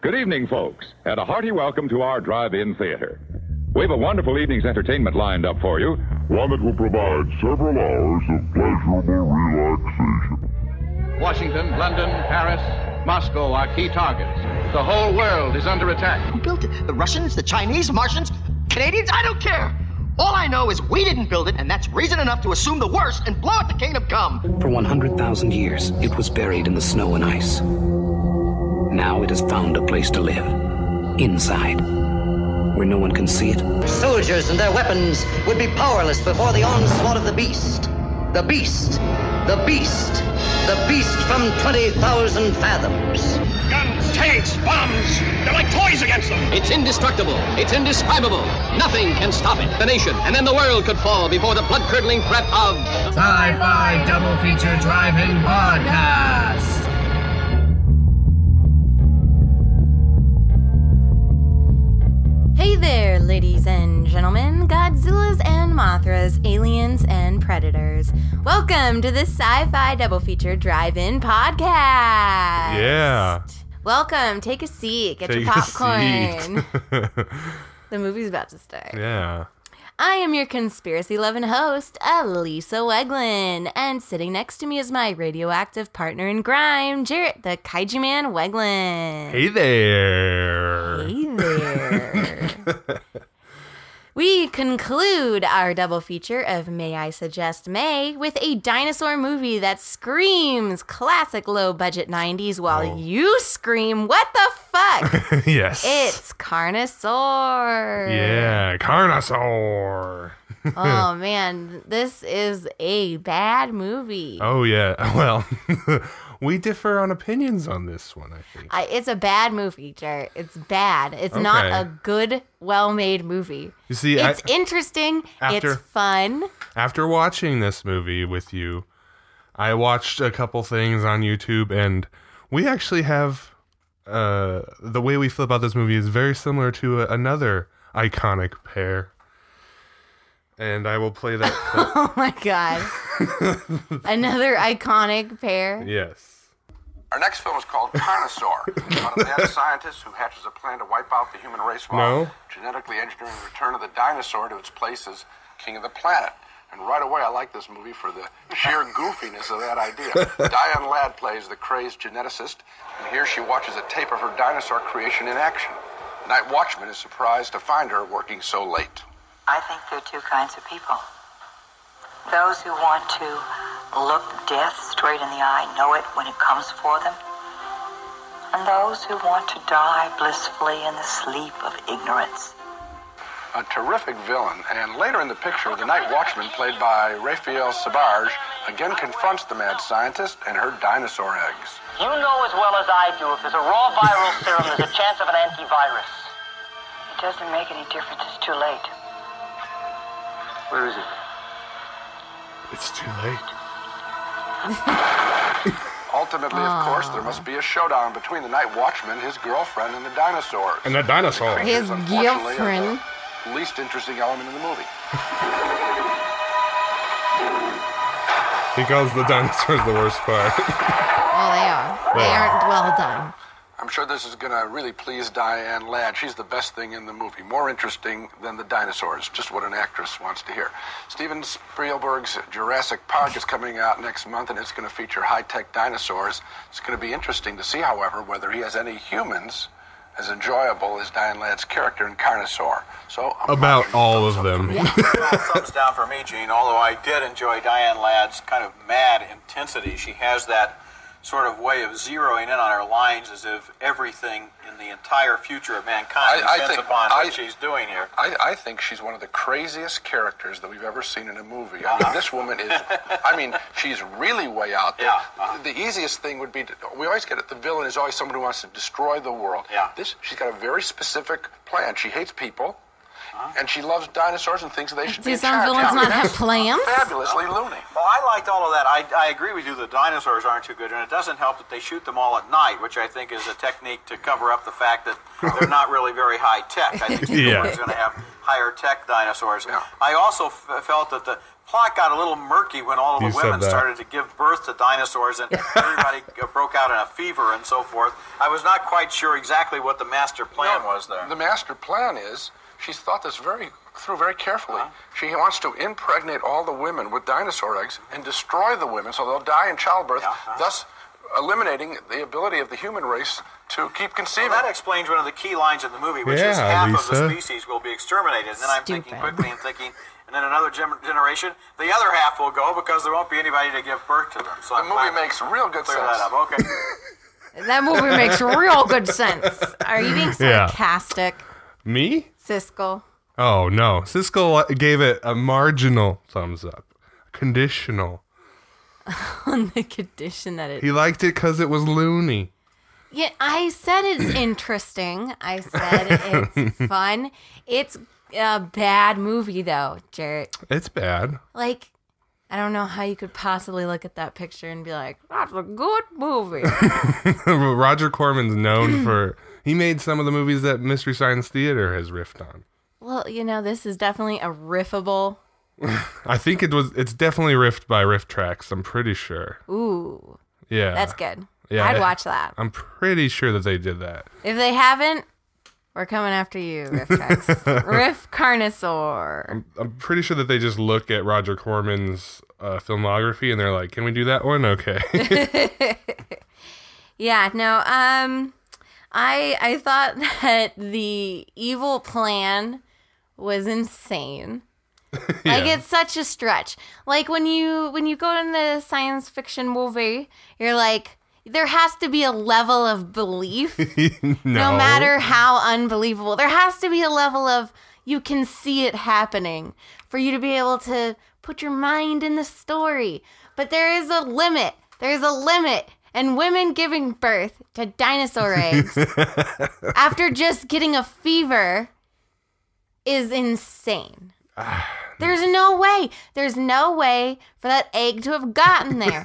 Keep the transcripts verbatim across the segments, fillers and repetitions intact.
Good evening, folks, and a hearty welcome to our drive-in theater. We have a wonderful evening's entertainment lined up for you. One that will provide several hours of pleasurable relaxation. Washington, London, Paris, Moscow are key targets. The whole world is under attack. Who built it? The Russians, the Chinese, Martians, Canadians? I don't care. All I know is we didn't build it, and that's reason enough to assume the worst and blow it the kingdom come. For one hundred thousand years, it was buried in the snow and ice. Now it has found a place to live. Inside. Where no one can see it. Soldiers and their weapons would be powerless before the onslaught of the beast. The beast. The beast. The beast from twenty thousand fathoms. Guns, tanks, bombs. They're like toys against them. It's indestructible. It's indescribable. Nothing can stop it. The nation and then the world could fall before the blood-curdling threat of... Sci-Fi Double Feature Drive-In Podcast. Hey there, ladies and gentlemen, Godzillas and Mothras, aliens and predators. Welcome to the Sci-Fi Double Feature Drive-In Podcast. Yeah. Welcome. Take a seat. Get Take your popcorn. A The movie's about to start. Yeah. I am your conspiracy-loving host, Elisa Weglin, and sitting next to me is my radioactive partner in crime, Jarrett, the Kaiju Man Weglin. Hey there. Hey there. We conclude our double feature of May I Suggest May with a dinosaur movie that screams classic low-budget nineties while oh. you scream, what the fuck? Yes. It's Carnosaur. Yeah, Carnosaur. Oh, man, this is a bad movie. Oh, yeah. Well, we differ on opinions on this one, I think. I, it's a bad movie, Jarrett. It's bad. It's Okay. not a good, well-made movie. You see, it's I, interesting. after, it's fun. After watching this movie with you, I watched a couple things on YouTube, and we actually have... Uh, the way we feel about this movie is very similar to a, another iconic pair. And I will play that clip. Oh my god. Another iconic pair. Yes. Our next film is called Carnosaur, about a mad scientist who hatches a plan to wipe out the human race while No. genetically engineering the return of the dinosaur to its place as king of the planet. And right away, I like this movie for the sheer goofiness of that idea. Diane Ladd plays the crazed geneticist, and here she watches a tape of her dinosaur creation in action. The night watchman is surprised to find her working so late. I think there are two kinds of people. Those who want to look death straight in the eye, know it when it comes for them, and those who want to die blissfully in the sleep of ignorance. A terrific villain, and later in the picture, the night watchman, played by Raphael Sbarge, again confronts the mad scientist and her dinosaur eggs. You know as well as I do, if there's a raw viral serum, there's a chance of an antivirus. It doesn't make any difference, it's too late. Where is it? It's too late. Ultimately, of course, there must be a showdown between the night watchman, his girlfriend, and the dinosaurs. And the dinosaur. His girlfriend. The least interesting element in the movie. He calls the dinosaurs the worst part. Oh, they are. They Yeah. aren't well done. I'm sure this is going to really please Diane Ladd. She's the best thing in the movie. More interesting than the dinosaurs. Just what an actress wants to hear. Steven Spielberg's Jurassic Park is coming out next month, and it's going to feature high-tech dinosaurs. It's going to be interesting to see, however, whether he has any humans as enjoyable as Diane Ladd's character in Carnosaur. So I'm About all of them. Well, thumbs down for me, Gene. Although I did enjoy Diane Ladd's kind of mad intensity. She has that sort of way of zeroing in on her lines as if everything in the entire future of mankind I, I depends think, upon what I, she's doing here. I, I think she's one of the craziest characters that we've ever seen in a movie. I mean, this woman is, I mean, she's really way out there. Yeah, uh-huh. The easiest thing would be, to, we always get it, the villain is always someone who wants to destroy the world. Yeah. This, she's got a very specific plan. She hates people. Huh? And she loves dinosaurs and thinks they should Do be in some charge. villains I mean, not have that's plans? Fabulously loony. Well, I liked all of that. I, I agree with you. The dinosaurs aren't too good, and it doesn't help that they shoot them all at night, which I think is a technique to cover up the fact that they're not really very high tech. I think the Yeah. one's going to have higher tech dinosaurs. Yeah. I also f- felt that the plot got a little murky when all of You the said women that. started to give birth to dinosaurs and everybody broke out in a fever and so forth. I was not quite sure exactly what the master plan No, was there. The master plan is she's thought this very through very carefully. Uh-huh. She wants to impregnate all the women with dinosaur eggs and destroy the women so they'll die in childbirth, yeah, uh-huh. thus eliminating the ability of the human race to keep conceiving. Well, that explains one of the key lines in the movie, which Yeah, is half Lisa. of the species will be exterminated. And then I'm Stupid. thinking quickly and thinking, and then another gen- generation, the other half will go because there won't be anybody to give birth to them. So the I'm movie glad makes real good clear sense. that up. Okay. That movie makes real good sense. Are you being Yeah. sarcastic, Me? Siskel? Oh, no. Siskel gave it a marginal thumbs up. Conditional. On the condition that it... He liked it because it was loony. Yeah, I said it's interesting. I said it's fun. It's a bad movie, though, Jarrett. It's bad. Like, I don't know how you could possibly look at that picture and be like, that's a good movie. Roger Corman's known for... He made some of the movies that Mystery Science Theater has riffed on. Well, you know, this is definitely a riffable. I think it was. It's definitely riffed by Riff Tracks. I'm pretty sure. Ooh. Yeah. That's good. Yeah, I'd I- watch that. I'm pretty sure that they did that. If they haven't, we're coming after you, Riff Tracks. Riff Carnosaur. I'm, I'm pretty sure that they just look at Roger Corman's uh, filmography and they're like, "Can we do that one? Okay." Yeah, no, um I I thought that the evil plan was insane. Like Yeah. it's such a stretch. Like when you when you go in the science fiction movie, you're like there has to be a level of belief. no. No matter how unbelievable. There has to be a level of you can see it happening for you to be able to put your mind in the story. But there is a limit. There's a limit. And women giving birth to dinosaur eggs after just getting a fever is insane. There's no way. There's no way for that egg to have gotten there.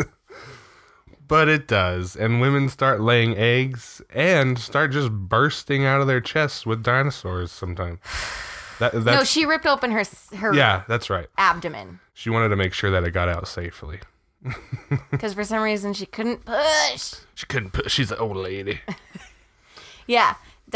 But it does, and women start laying eggs and start just bursting out of their chests with dinosaurs sometimes. That, that's, No, she ripped open her her Yeah, that's right. abdomen She wanted to make sure that it got out safely. because for some reason she couldn't push. She couldn't put. She's an old lady. Yeah,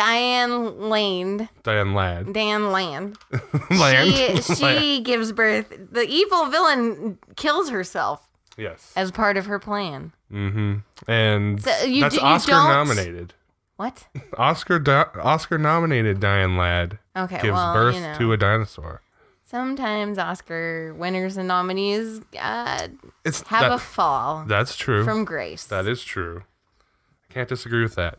Diane Lane. Diane Ladd. Dan Land. Land. She, she Land. gives birth. The evil villain kills herself Yes. as part of her plan. Mm-hmm. And So you that's d- you Oscar don't- nominated. What? Oscar di- Oscar nominated Diane Ladd Okay, gives well, birth you know. to a dinosaur. Sometimes Oscar winners and nominees uh, It's have that- a fall. That's true. From grace. That is true. I can't disagree with that.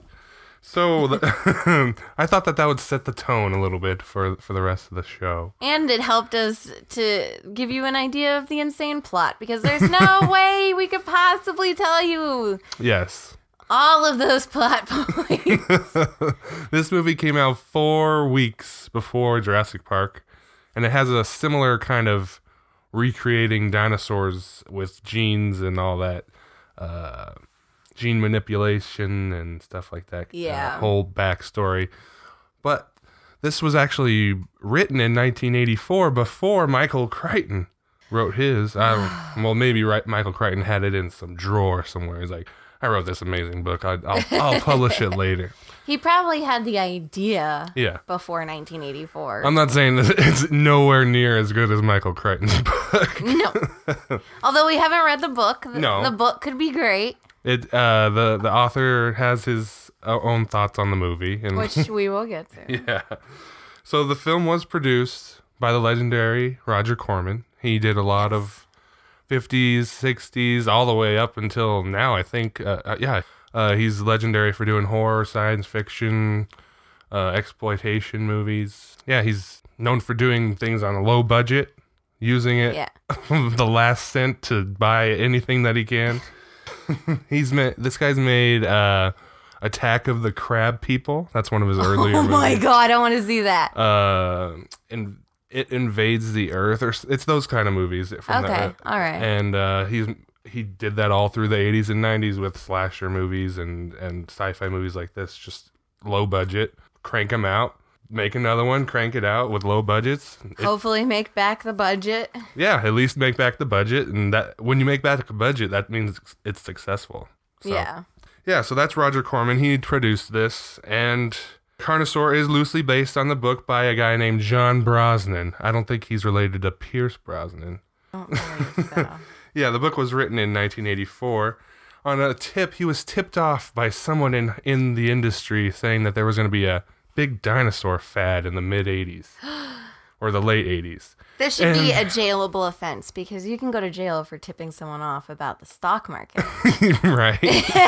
So the, I thought that that would set the tone a little bit for for the rest of the show. And it helped us to give you an idea of the insane plot because there's no way we could possibly tell you Yes. all of those plot points. This movie came out four weeks before Jurassic Park, and it has a similar kind of recreating dinosaurs with genes and all that, uh, gene manipulation and stuff like that. Yeah. Uh, whole backstory. But this was actually written in nineteen eighty-four before Michael Crichton wrote his. I, well, maybe right, Michael Crichton had it in some drawer somewhere. He's like, I wrote this amazing book. I, I'll, I'll publish it later. He probably had the idea Yeah. before nineteen eighty-four. I'm not saying that it's nowhere near as good as Michael Crichton's book. No. Although we haven't read the book. The, No. the book could be great, It uh, the the author has his uh, own thoughts on the movie, and which we will get to. yeah. So the film was produced by the legendary Roger Corman. He did a lot of fifties, sixties, all the way up until now. I think, uh, uh, yeah, uh, he's legendary for doing horror, science fiction, uh, exploitation movies. Yeah, he's known for doing things on a low budget, using it Yeah. the last cent to buy anything that he can. He's made this guy's made uh, Attack of the Crab People. That's one of his earlier Oh my movies. god, I want to see that. Uh, and it invades the earth, or s- it's those kind of movies. From Okay, the, all right. And uh, he's he did that all through the eighties and nineties with slasher movies and and sci-fi movies like this, just low budget, crank them out. make another one, crank it out with low budgets. It, Hopefully make back the budget. Yeah, at least make back the budget. And that when you make back the budget, that means it's, it's successful. So, yeah. Yeah, so that's Roger Corman. He produced this. And Carnosaur is loosely based on the book by a guy named John Brosnan. I don't think he's related to Pierce Brosnan. I don't believe so. Yeah, the book was written in nineteen eighty-four. On a tip, he was tipped off by someone in, in the industry saying that there was going to be a big dinosaur fad in the mid-eighties. Or the late eighties. This should and, be a jailable offense because you can go to jail for tipping someone off about the stock market. Right.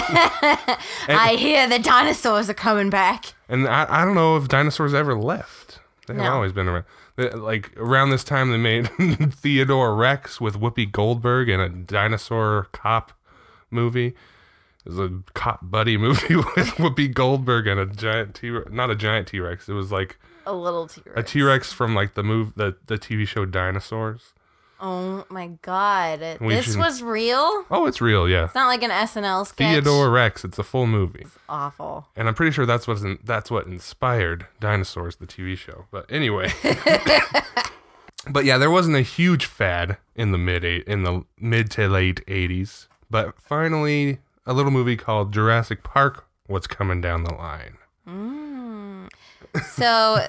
I hear the dinosaurs are coming back. And I, I don't know if dinosaurs ever left. They've No. always been around. They- Like, around this time, they made Theodore Rex with Whoopi Goldberg and a dinosaur cop movie. It was a cop buddy movie with Whoopi Goldberg and a giant T-Rex. Not a giant T-Rex. It was like A little T-Rex. a T-Rex from like the move the, the T V show Dinosaurs. Oh my god. We This should- was real? Oh, it's real, yeah. It's not like an S N L sketch. Theodore Rex. It's a full movie. It's awful. And I'm pretty sure that's what's in, that's what inspired Dinosaurs, the T V show. But anyway, but yeah, there wasn't a huge fad in the mid eight in the mid to late eighties. But finally, a little movie called Jurassic Park was coming down the line. Mm. So,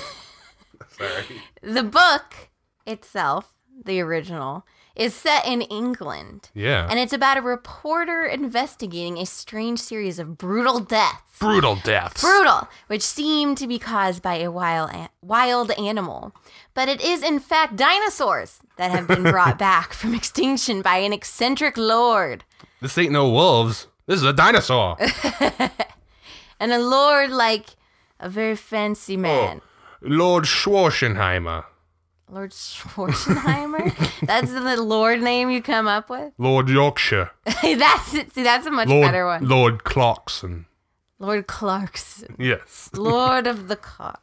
Sorry. the book itself, the original, is set in England. Yeah. And it's about a reporter investigating a strange series of brutal deaths. Brutal deaths. Brutal, which seem to be caused by a wild, a- wild animal. But it is, in fact, dinosaurs that have been brought back from extinction by an eccentric lord. This ain't no wolves. This is a dinosaur. And a lord like a very fancy man. Oh, Lord Schwarzenheimer. Lord Schwarzenheimer? That's the lord name you come up with? Lord Yorkshire. that's it. See, that's a much Lord, better one. Lord Clarkson. Lord Clarkson. Yes. Lord of the Cars.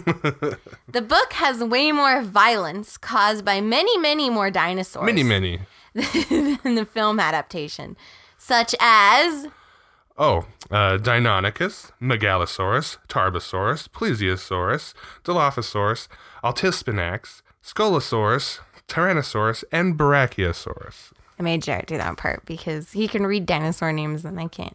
The book has way more violence caused by many, many more dinosaurs. Many, many. than the film adaptation. Such as... Oh, uh, Deinonychus, Megalosaurus, Tarbosaurus, Plesiosaurus, Dilophosaurus, Altispanax, Scolosaurus, Tyrannosaurus, and Brachiosaurus. I made Jared do that part because he can read dinosaur names and I can't.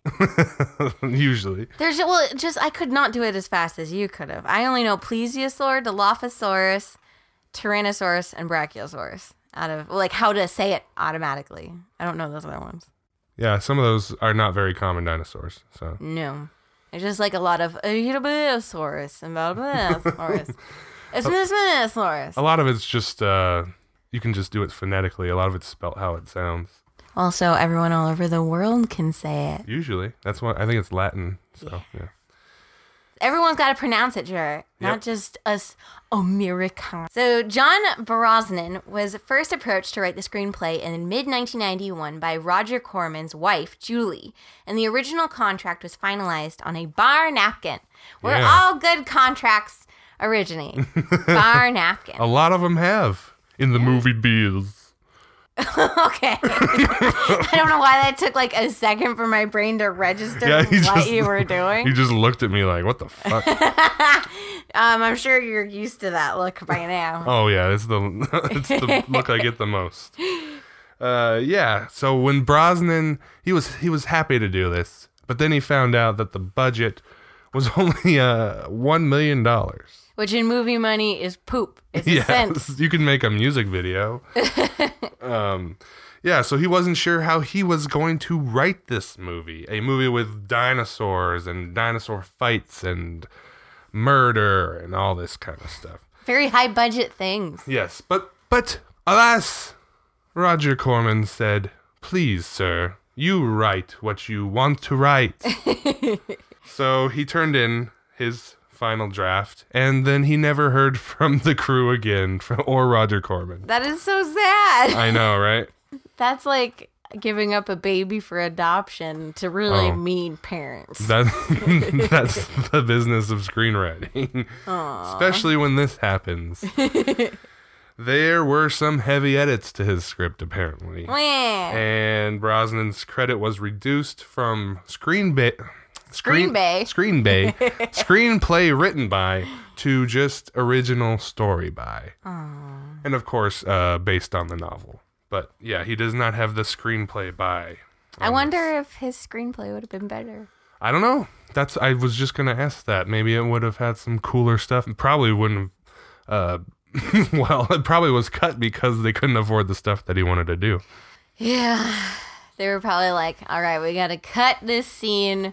Usually. There's well, just I could not do it as fast as you could have. I only know Plesiosaur, Dilophosaurus, Tyrannosaurus, and Brachiosaurus. Out of like how to say it automatically. I don't know those other ones. Yeah, some of those are not very common dinosaurs. So No, it's just like a lot of Eurylosaurus and Balasaurus. It's Minosaurus. a lot of it's just uh, you can just do it phonetically. A lot of it's spelt how it sounds. Also, everyone all over the world can say it. Usually, that's what I think it's Latin. So yeah. yeah. Everyone's got to pronounce it, Jared, not Yep. just us Americans. So John Brosnan was first approached to write the screenplay in mid nineteen ninety-one by Roger Corman's wife, Julie, and the original contract was finalized on a bar napkin, where Yeah. all good contracts originate. Bar napkin. A lot of them have in the movie biz. Okay. I don't know why that took like a second for my brain to register Yeah, he what just- you were doing. He just looked at me like, "What the fuck?" um, I'm sure you're used to that look by now. Oh yeah, it's the it's the look I get the most. Uh, yeah. So when Brosnan, he was he was happy to do this, but then he found out that the budget was only uh one million dollars. Which in movie money is poop. It's a Yes, cent. you can make a music video. um, yeah. So he wasn't sure how he was going to write this movie, a movie with dinosaurs and dinosaur fights and murder and all this kind of stuff. Very high budget things. Yes, but but alas, Roger Corman said, "Please, sir, you write what you want to write." So he turned in his final draft, and then he never heard from the crew again, from, or Roger Corman. That is so sad. I know, right? That's like giving up a baby for adoption to really Oh. mean parents. That that's the business of screenwriting, Aw. especially when this happens. There were some heavy edits to his script, apparently. Wah. And Brosnan's credit was reduced from screen ba- Screen Bay. Screen Bay. Screenplay written by to just original story by. Aww. And of course, uh, based on the novel. But yeah, he does not have the screenplay by. I wonder this. if his screenplay would have been better. I don't know. That's I was just gonna ask that. Maybe it would have had some cooler stuff. It probably wouldn't have. Uh, well, it probably was cut because they couldn't afford the stuff that he wanted to do. Yeah, they were probably like, "All right, we got to cut this scene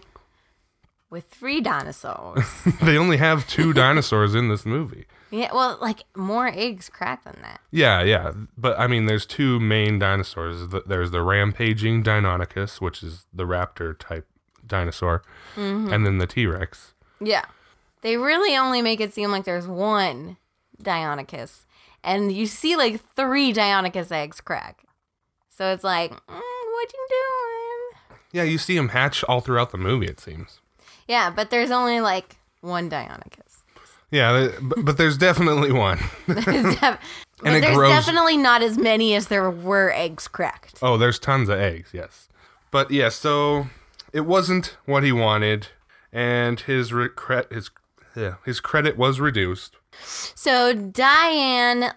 with three dinosaurs." They only have two dinosaurs in this movie. Yeah, well, like more eggs crack than that. Yeah, yeah, but I mean, there's two main dinosaurs. There's the rampaging Deinonychus, which is the raptor type dinosaur, mm-hmm. and then the T-Rex. Yeah, they really only make it seem like there's one Deinonychus, and you see like three Deinonychus eggs crack. So it's like, mm, what you doing? Yeah, you see them hatch all throughout the movie, it seems. Yeah, but there's only like one Deinonychus. Yeah, but, but there's definitely one. there's def- and it there's grows... definitely not as many as there were eggs cracked. Oh, there's tons of eggs, yes. But yeah, so it wasn't what he wanted, and his re- cre- his yeah, his credit was reduced. So Diane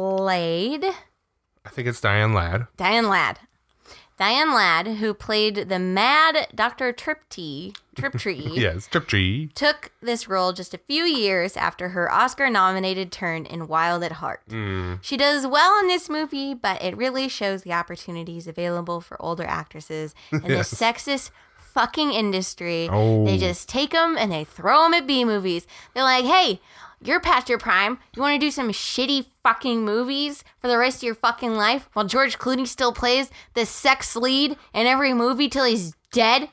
Ladd. I think it's Diane Ladd. Diane Ladd. Diane Ladd, who played the mad Doctor Triptree, Triptree. yes, Triptree. Took this role just a few years after her Oscar-nominated turn in Wild at Heart. Mm. She does well in this movie, but it really shows the opportunities available for older actresses in yes. the sexist fucking industry. Oh. They just take them and they throw them at B movies. They're like, hey, you're past your prime. You want to do some shitty fucking movies for the rest of your fucking life while George Clooney still plays the sex lead in every movie till he's dead?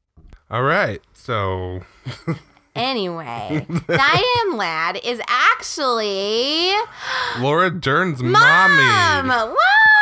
All right, so... Anyway, Diane Ladd is actually... Laura Dern's Mom! mommy. Wow!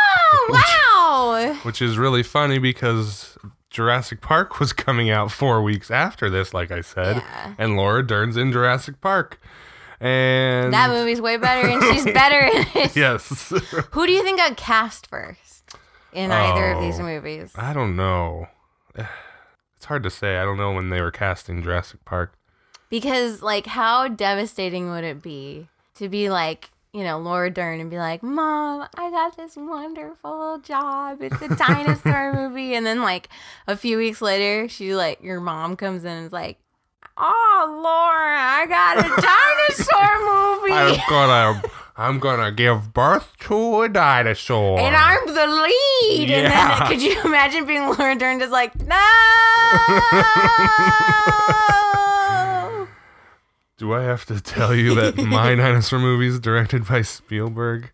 Wow! Which, which is really funny because Jurassic Park was coming out four weeks after this, like I said. Yeah. And Laura Dern's in Jurassic Park. And that movie's way better, and she's better in it. Yes. Who do you think got cast first in either oh, of these movies? I don't know. It's hard to say. I don't know when they were casting Jurassic Park. Because, like, how devastating would it be to be like, you know, Laura Dern and be like, Mom, I got this wonderful job. It's a dinosaur movie. And then, like, a few weeks later, she, like, your mom comes in and is like, oh, Laura, I got a dinosaur movie. I'm gonna, I'm gonna give birth to a dinosaur, and I'm the lead. Yeah. And then, could you imagine being Laura Dern, just like, no? Do I have to tell you that my dinosaur movie is directed by Spielberg?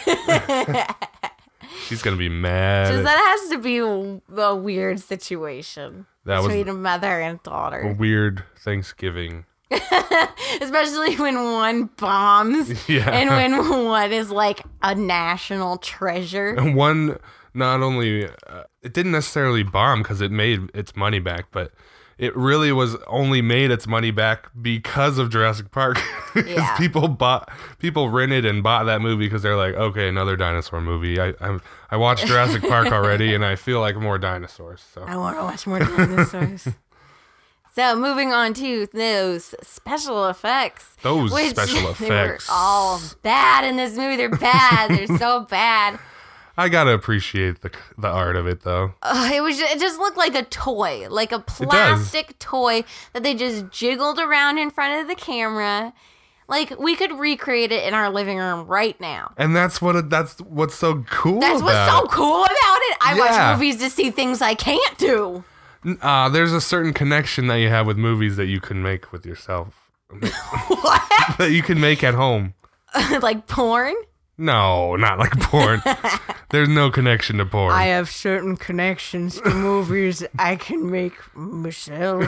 She's gonna be mad. Just that has to be a, a weird situation that between was a mother and daughter. A weird Thanksgiving. Especially when one bombs yeah. and when one is like a national treasure. And one not only, uh, it didn't necessarily bomb because it made its money back, but it really was only made its money back because of Jurassic Park. Yeah. people bought, people rented and bought that movie because they're like, okay, another dinosaur movie. I I, I watched Jurassic Park already, and I feel like more dinosaurs. So I want to watch more dinosaurs. So moving on to those special effects. Those which special effects. They were all bad in this movie. They're bad. They're so bad. I gotta appreciate the the art of it, though. Uh, it was. It just looked like a toy, like a plastic toy that they just jiggled around in front of the camera. Like we could recreate it in our living room right now. And that's what. It, that's what's so cool. That's about what's so cool about it. I yeah. watch movies to see things I can't do. Uh, there's a certain connection that you have with movies that you can make with yourself. What? That you can make at home. Like porn? No, not like porn. There's no connection to porn. I have certain connections to movies I can make myself.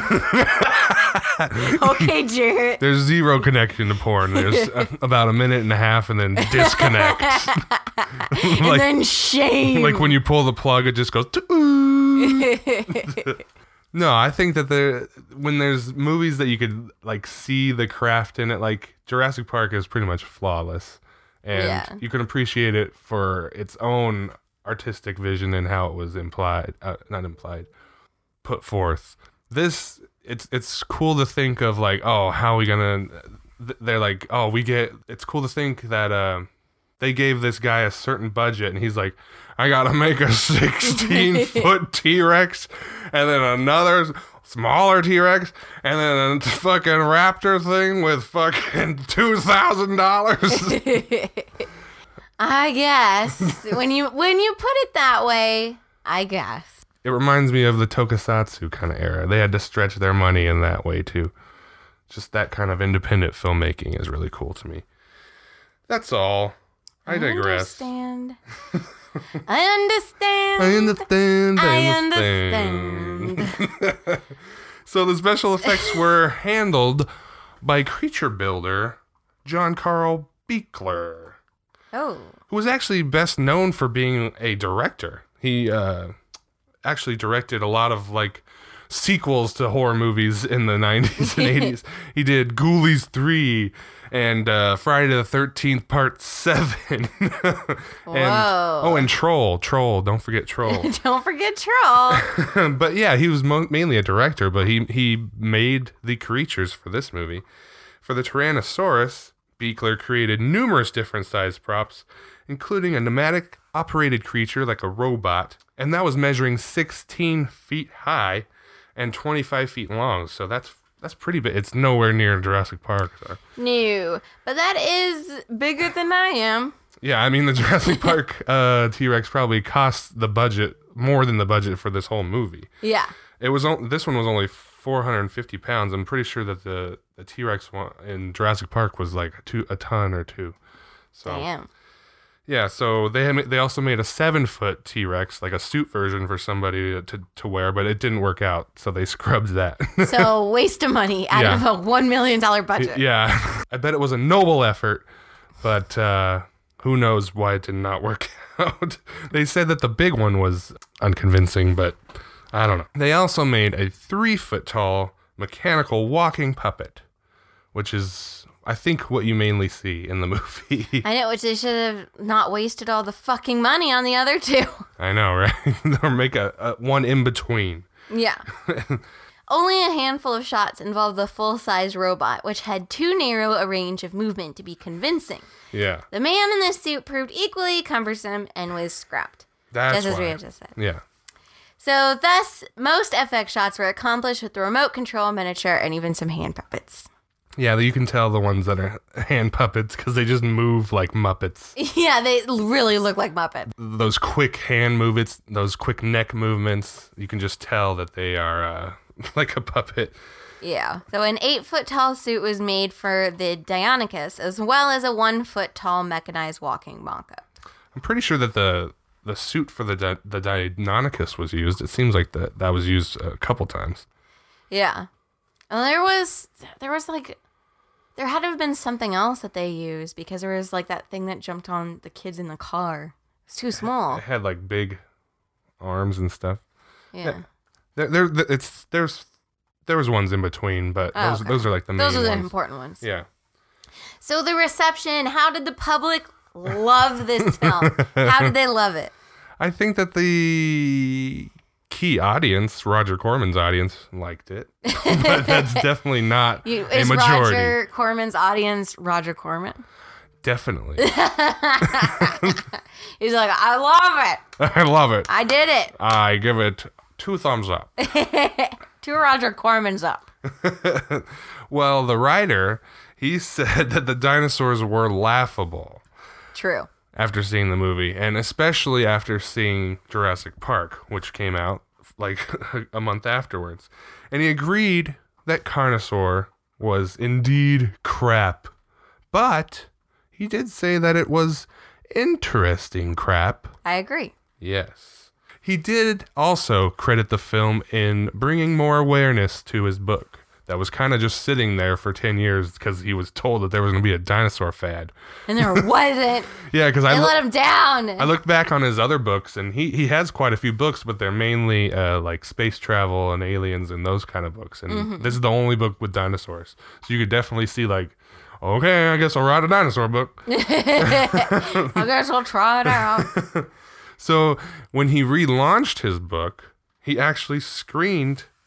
Okay, Jared. There's zero connection to porn. There's uh, about a minute and a half and then disconnect. And like, then shame. Like when you pull the plug, it just goes... No, I think that there, when there's movies that you could like see the craft in it, like Jurassic Park is pretty much flawless. And yeah. you can appreciate it for its own artistic vision and how it was implied, uh, not implied, put forth. This it's it's cool to think of like, oh, how are we gonna? They're like, oh, we get. It's cool to think that uh, they gave this guy a certain budget, and he's like, I gotta make a sixteen foot T-Rex, and then another smaller T-Rex, and then a fucking raptor thing with fucking two thousand dollars. I guess when you when you put it that way, I guess. It reminds me of the Tokusatsu kind of era. They had to stretch their money in that way too. Just that kind of independent filmmaking is really cool to me. That's all. I, I digress. Understand. I understand. I understand. I, I understand. understand. So the special effects were handled by creature builder John Carl Buechler. Oh. Who was actually best known for being a director. He uh, actually directed a lot of like sequels to horror movies in the nineties and eighties. He did Ghoulies three and uh, Friday the thirteenth Part seven. and, Whoa. Oh, and Troll. Troll. Don't forget Troll. Don't forget Troll. But yeah, he was mo- mainly a director, but he, he made the creatures for this movie. For the Tyrannosaurus, Buechler created numerous different size props, including a pneumatic-operated creature like a robot, and that was measuring sixteen feet high and twenty-five feet long. So that's that's pretty big. It's nowhere near Jurassic Park, though. No, but that is bigger than I am. Yeah, I mean, the Jurassic Park uh, T-Rex probably cost the budget, more than the budget for this whole movie. Yeah. It was on, this one was only four hundred fifty pounds. I'm pretty sure that the, the T-Rex one in Jurassic Park was like a, two, a ton or two. So, damn. Yeah, so they had, they also made a seven-foot T-Rex, like a suit version for somebody to, to wear, but it didn't work out, so they scrubbed that. So, waste of money out Yeah. of a one million dollars budget. Yeah, I bet it was a noble effort, but uh, who knows why it did not work out. They said that the big one was unconvincing, but I don't know. They also made a three-foot-tall mechanical walking puppet, which is, I think, what you mainly see in the movie. I know, which they should have not wasted all the fucking money on the other two. I know, right? Or make a, a one in between. Yeah. Only a handful of shots involved the full-size robot, which had too narrow a range of movement to be convincing. Yeah. The man in this suit proved equally cumbersome and was scrapped. That's just as why. we had just said. Yeah. So, thus, most F X shots were accomplished with the remote control miniature and even some hand puppets. Yeah, you can tell the ones that are hand puppets because they just move like Muppets. Yeah, they really look like Muppets. Those quick hand movements, those quick neck movements, you can just tell that they are uh, like a puppet. Yeah. So an eight-foot-tall suit was made for the Deinonychus, as well as a one-foot-tall mechanized walking Monka. I'm pretty sure that the the suit for the Di- the Deinonychus was used. It seems like that that was used a couple times. Yeah. And there was there was like there had to have been something else that they used because there was like that thing that jumped on the kids in the car. It's too small. It had like big arms and stuff. Yeah. There, there, there it's there's there was ones in between, but Oh, those okay. those are like the main Those are the ones. important ones. Yeah. So the reception, how did the public love this film? How did they love it? I think that the key audience, Roger Corman's audience, liked it, but that's definitely not You, a is majority. Roger Corman's audience Roger Corman? Definitely. He's like, I love it. I love it. I did it. I give it two thumbs up. Two Roger Cormans up. Well, the writer, he said that the dinosaurs were laughable True. after seeing the movie, and especially after seeing Jurassic Park, which came out like a month afterwards. And he agreed that Carnosaur was indeed crap. But he did say that it was interesting crap. I agree. Yes. He did also credit the film in bringing more awareness to his book that was kind of just sitting there for ten years because he was told that there was going to be a dinosaur fad. And there wasn't. Yeah, because I, They lo- let him down. I looked back on his other books, and he, he has quite a few books, but they're mainly uh, like space travel and aliens and those kind of books. And Mhm. this is the only book with dinosaurs. So you could definitely see like, okay, I guess I'll write a dinosaur book. I guess I'll try it out. So when he relaunched his book, he actually screened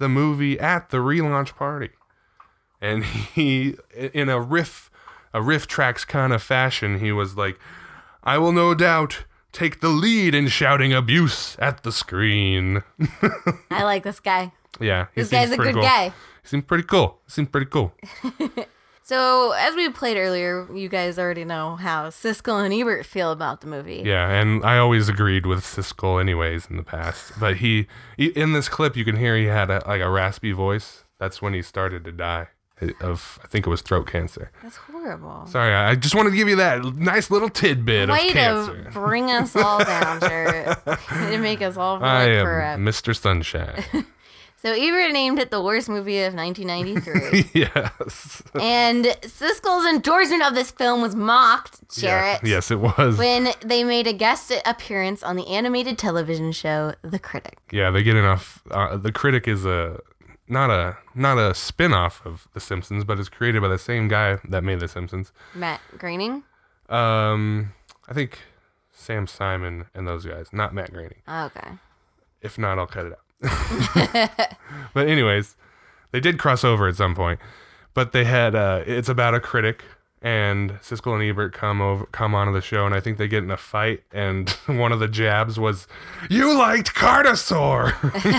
the movie at the relaunch party. And he, in a riff, a riff tracks kind of fashion, he was like, I will no doubt take the lead in shouting abuse at the screen. I like this guy. Yeah. This guy's a good cool. guy. He seemed pretty cool. He seemed pretty cool. So, as we played earlier, you guys already know how Siskel and Ebert feel about the movie. Yeah, and I always agreed with Siskel anyways in the past. But he, he in this clip, you can hear he had a, like a raspy voice. That's when he started to die of, I think it was throat cancer. That's horrible. Sorry, I just wanted to give you that nice little tidbit Way of cancer. to bring us all down, sure. To make us all feel I like am crap. Mister Sunshine. So Ebert named it the worst movie of nineteen ninety-three. Yes. And Siskel's endorsement of this film was mocked, Jarrett. Yeah, yes, it was. When they made a guest appearance on the animated television show The Critic. Yeah, they get enough. Uh, the Critic is a not a not a spin-off of The Simpsons, but it's created by the same guy that made The Simpsons. Matt Groening? Um, I think Sam Simon and those guys, not Matt Groening. Okay. If not, I'll cut it out. But anyways, they did cross over at some point. But they had uh, it's about a critic, and Siskel and Ebert come over, come onto the show, and I think they get in a fight. And one of the jabs was, "You liked Carnosaur."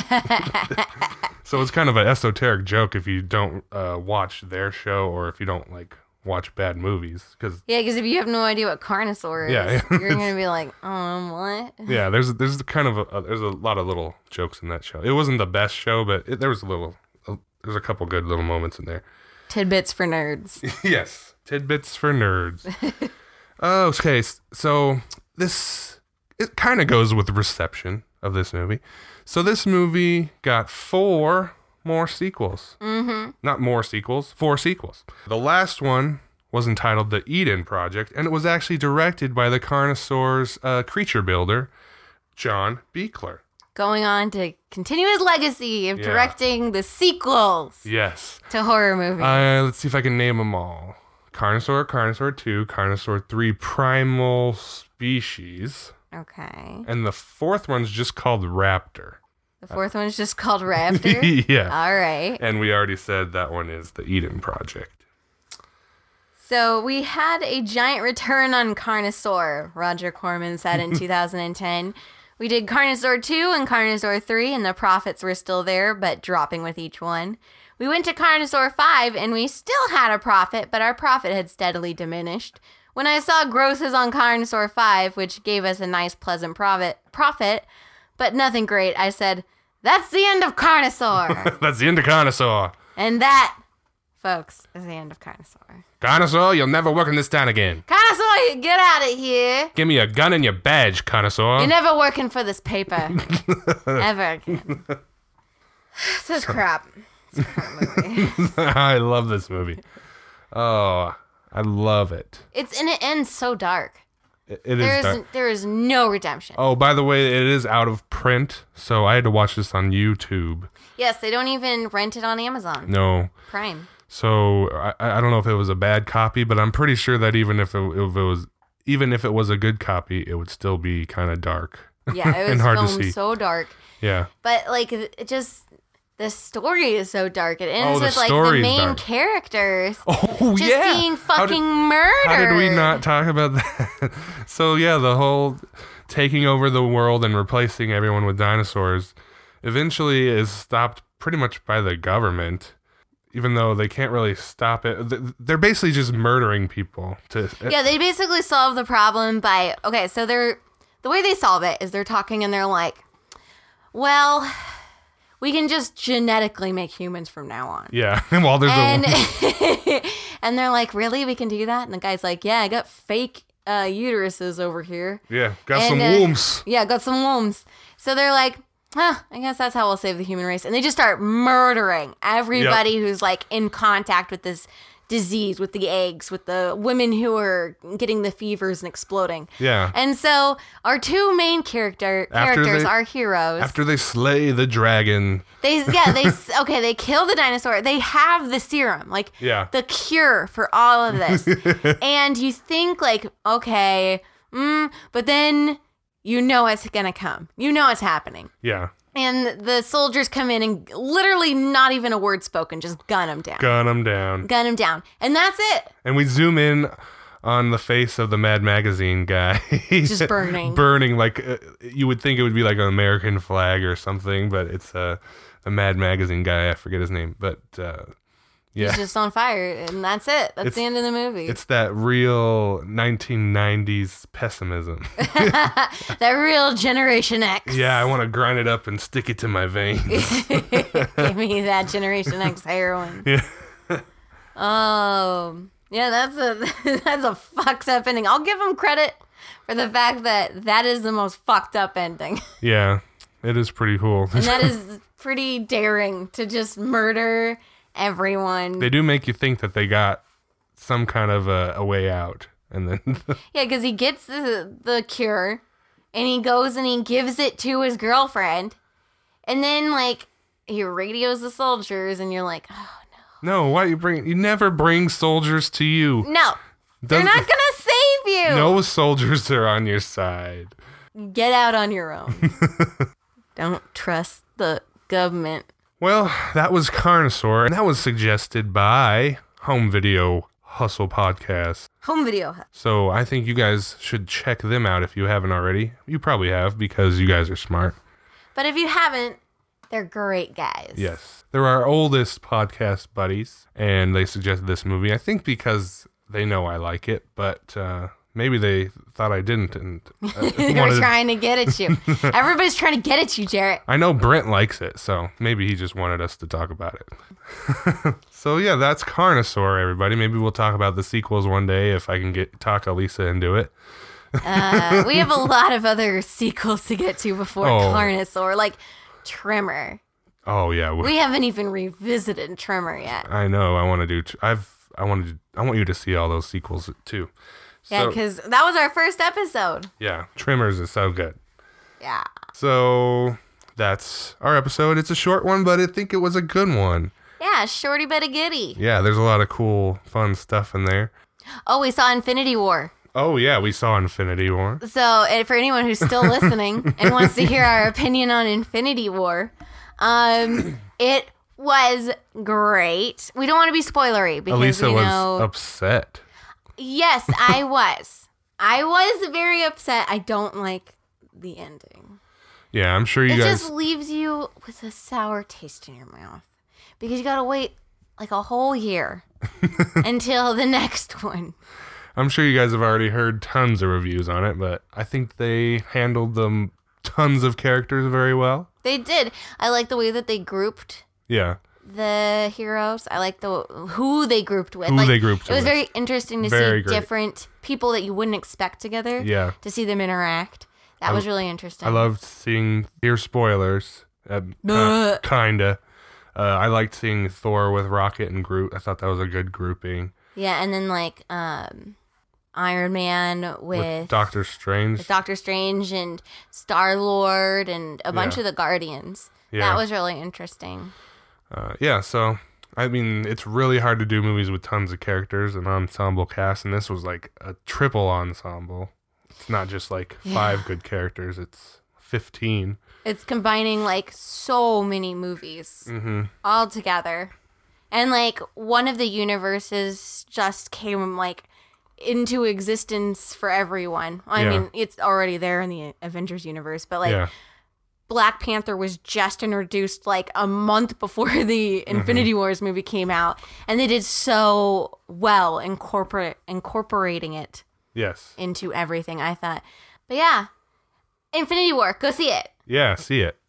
So it's kind of an esoteric joke if you don't uh, watch their show or if you don't like watch bad movies, because yeah, because if you have no idea what Carnosaur is, yeah, you're gonna be like, um, what? Yeah, there's there's kind of a, there's a lot of little jokes in that show. It wasn't the best show, but it, there was a little a, there's a couple good little moments in there. Tidbits for nerds. Yes, tidbits for nerds. Oh, okay, so this it kind of goes with the reception of this movie. So this movie got four more sequels. Mm-hmm. Not more sequels, four sequels. The last one was entitled The Eden Project, and it was actually directed by the Carnosaur's uh, creature builder, John Buechler. Going on to continue his legacy of Yeah. directing the sequels Yes. to horror movies. Uh, let's see if I can name them all. Carnosaur, Carnosaur two, Carnosaur three, Primal Species. Okay. And the fourth one's just called Raptor. The fourth one's just called Raptor? Yeah. All right. And we already said that one is the Eden Project. So we had a giant return on Carnosaur, Roger Corman said in two thousand ten. We did Carnosaur two and Carnosaur three, and the profits were still there, but dropping with each one. We went to Carnosaur five, and we still had a profit, but our profit had steadily diminished. When I saw grosses on Carnosaur five, which gave us a nice, pleasant profit, profit, but nothing great, I said, that's the end of Carnosaur. That's the end of Carnosaur. And that, folks, is the end of Carnosaur. Carnosaur, you'll never work in this town again. Carnosaur, you get out of here. Give me a gun and your badge, Carnosaur. You're never working for this paper. Ever again. This is crap. It's a crap movie. I love this movie. Oh, I love it. It's and it ends so dark. It, it there is is dark. there is no redemption. Oh, by the way, it is out of print, so I had to watch this on YouTube. Yes, they don't even rent it on Amazon. No. Prime. So I, I don't know if it was a bad copy, but I'm pretty sure that even if it, if it was even if it was a good copy, it would still be kind of dark. Yeah, it was and hard to filmed see. so dark. Yeah. But like it just the story is so dark. It ends Oh, the with like the story is main dark. characters Oh, just yeah. being How did- fucking murdered. How did we not talk about that? So yeah, the whole taking over the world and replacing everyone with dinosaurs eventually is stopped pretty much by the government, even though they can't really stop it. Th- They're basically just murdering people. To Yeah, they basically solve the problem by okay, so they're the way they solve it is they're talking and they're like, well, we can just genetically make humans from now on. Yeah. Well, there's and, a and they're like, really? We can do that? And the guy's like, yeah, I got fake uh, uteruses over here. yeah, got And, some uh, wombs. Yeah, got some wombs. So they're like, huh, I guess that's how we'll save the human race. And they just start murdering everybody Yep. who's like in contact with this disease, with the eggs, with the women who are getting the fevers and exploding. Yeah. And so our two main character After characters they- are heroes. After they slay the dragon. They yeah, they okay, they kill the dinosaur. They have the serum, like Yeah. the cure for all of this. And you think like, okay, mm, but then you know it's gonna come. You know it's happening. Yeah. And the soldiers come in and literally not even a word spoken, just gun him down. Gun him down. Gun him down. And that's it. And we zoom in on the face of the Mad Magazine guy. Just burning. Burning, like uh, you would think it would be like an American flag or something, but it's uh, a Mad Magazine guy. I forget his name, but uh, yeah. He's just on fire, and that's it. That's It's- the end of the movie. It's that real nineteen nineties pessimism. That real Generation X. Yeah, I want to grind it up and stick it to my veins. Give me that Generation X heroin. Yeah. Oh, yeah, that's a that's a fucked up ending. I'll give him credit for the fact that that is the most fucked up ending. Yeah, it is pretty cool. And that is pretty daring to just murder everyone. They do make you think that they got some kind of a, a way out. And then Yeah, because he gets the, the cure, and he goes and he gives it to his girlfriend. And then, like, he radios the soldiers, and you're like, oh, no, why you bring? You never bring soldiers to you. no. They're Doesn't- not going to save you. No soldiers are on your side. Get out on your own. Don't trust the government. Well, that was Carnosaur, and that was suggested by Home Video Hustle Podcast. Home Video. So I think you guys should check them out if you haven't already. You probably have because you guys are smart. But if you haven't, they're great guys. Yes. They're our oldest podcast buddies, and they suggested this movie. I think because they know I like it, but uh, maybe they thought I didn't. And uh, They're wanted- trying to get at you. Everybody's trying to get at you, Jarrett. I know Brent likes it, so maybe he just wanted us to talk about it. So yeah, that's Carnosaur, everybody. Maybe we'll talk about the sequels one day if I can get talk Elisa into it. Uh, we have a lot of other sequels to get to before Oh. Carnosaur, like Tremor. Oh yeah, We haven't even revisited Tremor yet. I know. I want to do. Tr- I've. I wanted. To, I want you to see all those sequels too. Yeah, So- because that was our first episode. yeah, Tremors is so good. Yeah. So that's our episode. It's a short one, but I think it was a good one. Yeah, shorty but a giddy. Yeah, there's a lot of cool, fun stuff in there. Oh, we saw Infinity War. Oh yeah, we saw Infinity War. So, and for anyone who's still listening and wants to hear our opinion on Infinity War, um, it was great. We don't want to be spoilery because Elisa we was know. upset. Yes, I was. I was very upset. I don't like the ending. Yeah, I'm sure you it guys. just leaves you with a sour taste in your mouth because you gotta wait like a whole year until the next one. I'm sure you guys have already heard tons of reviews on it, but I think they handled them tons of characters very well. They did. I like the way that they grouped Yeah. the heroes. I like the who they grouped with. Who like, they grouped It was with. very interesting to Very see great. different people that you wouldn't expect together. Yeah. To see them interact. That I- was really interesting. I loved seeing. Here, spoilers. Uh, uh, Bleh. kinda. Uh, I liked seeing Thor with Rocket and Groot. I thought that was a good grouping. Yeah, and then like um, Iron Man with, With Doctor Strange. with Doctor Strange and Star Lord and a bunch Yeah. of the Guardians. Yeah. That was really interesting. Uh, yeah, so I mean, it's really hard to do movies with tons of characters and ensemble cast, and this was like a triple ensemble. It's not just like Yeah. five good characters; it's fifteen. It's combining like so many movies Mhm. all together. And like one of the universes just came like into existence for everyone. I Yeah. mean, it's already there in the Avengers universe, but like yeah, Black Panther was just introduced like a month before the Infinity Wars movie came out, and they did so well incorporate incorporating it yes, into everything, I thought. But yeah, Infinity War, go see it. yeah. See it.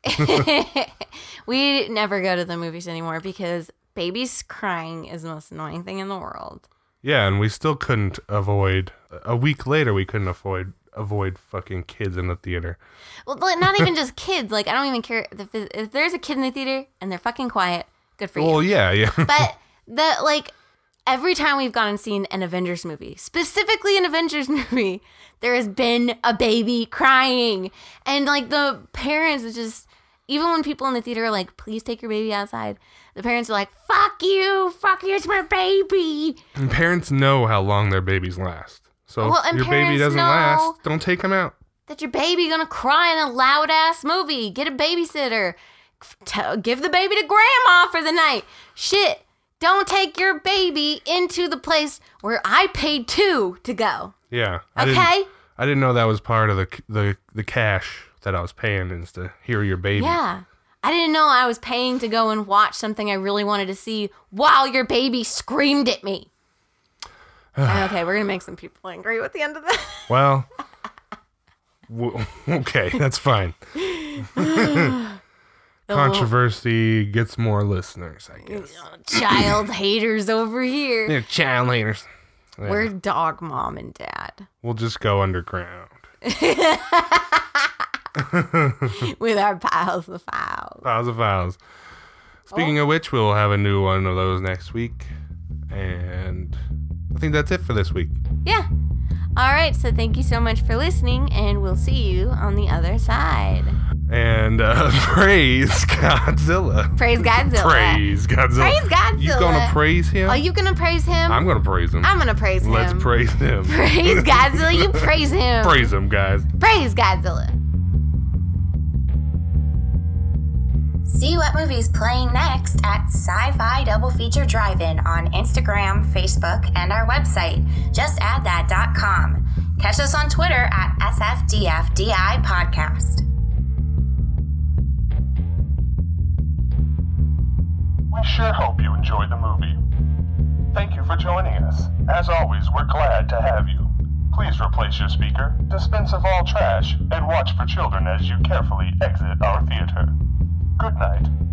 We never go to the movies anymore because babies crying is the most annoying thing in the world. Yeah, and we still couldn't avoid. A week later, we couldn't avoid avoid fucking kids in the theater. Well, like, not even just kids. Like, I don't even care if, if there's a kid in the theater and they're fucking quiet. Good for you. Well, yeah, yeah. But the like every time we've gone and seen an Avengers movie, specifically an Avengers movie, there has been a baby crying, and like the parents is just. Even when people in the theater are like, please take your baby outside, the parents are like, fuck you, fuck you, it's my baby. And parents know how long their babies last. So Well, if and your baby parents doesn't know- last, don't take them out. that your baby gonna cry in a loud ass movie. Get a babysitter. Tell, give the baby to grandma for the night. Shit. Don't take your baby into the place where I paid to to go. Yeah. I Okay? Didn't, I didn't know that was part of the the the cash that I was paying is to hear your baby. Yeah. I didn't know I was paying to go and watch something I really wanted to see while your baby screamed at me. Okay, we're going to make some people angry at the end of that. Well, w- okay, that's fine. Controversy gets more listeners, I guess. Child haters over here. Yeah, child haters. Yeah. We're dog mom and dad. We'll just go underground. With our piles of files. Piles of files. Speaking oh. of which, we'll have a new one of those next week. And I think that's it for this week. Yeah. All right, so thank you so much for listening, and we'll see you on the other side. And uh, praise Godzilla. Praise Godzilla. Praise Godzilla. Praise Godzilla. You gonna praise him? Are you gonna praise him? I'm gonna praise him. I'm gonna praise him. Let's praise him. Praise Godzilla. You praise him. Praise him, guys. Praise Godzilla. See what movie's playing next at Sci-Fi Double Feature Drive-In on Instagram, Facebook, and our website, just add that dot com. Catch us on Twitter at S F D F D I Podcast. We sure hope you enjoyed the movie. Thank you for joining us. As always, we're glad to have you. Please replace your speaker, dispense of all trash, and watch for children as you carefully exit our theater. Good night.